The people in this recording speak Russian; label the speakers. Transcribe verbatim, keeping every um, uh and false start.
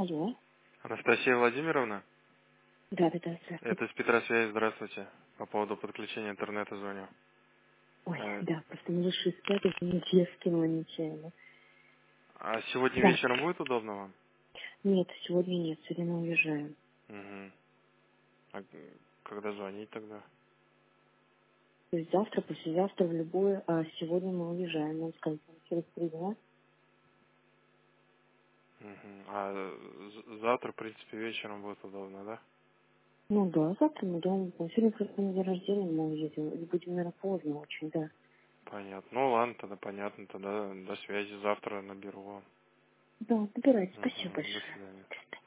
Speaker 1: Алло.
Speaker 2: Анастасия Владимировна,
Speaker 1: Да, да, да, здравствуйте.
Speaker 2: это из Петра связи, здравствуйте. По поводу подключения интернета звоню.
Speaker 1: Ой,
Speaker 2: Э,
Speaker 1: да, просто мы вышли из пятого, извините, я скинула нечаянно.
Speaker 2: А сегодня
Speaker 1: Да.
Speaker 2: вечером будет удобно вам?
Speaker 1: Нет, сегодня нет, сегодня мы уезжаем.
Speaker 2: Угу. А когда звонить тогда?
Speaker 1: То есть завтра, послезавтра, в любое, а сегодня мы уезжаем, он сказал, через три дня.
Speaker 2: Угу. А з- завтра, в принципе, вечером будет удобно, да?
Speaker 1: Ну да, завтра мы дома. Сегодня просто на день рождения мы уедем. И будем, наверное, поздно очень, да.
Speaker 2: Понятно. Ну ладно, тогда понятно, тогда до связи завтра наберу вам.
Speaker 1: Да, набирайте. Спасибо
Speaker 2: Угу. До
Speaker 1: большое.
Speaker 2: свидания.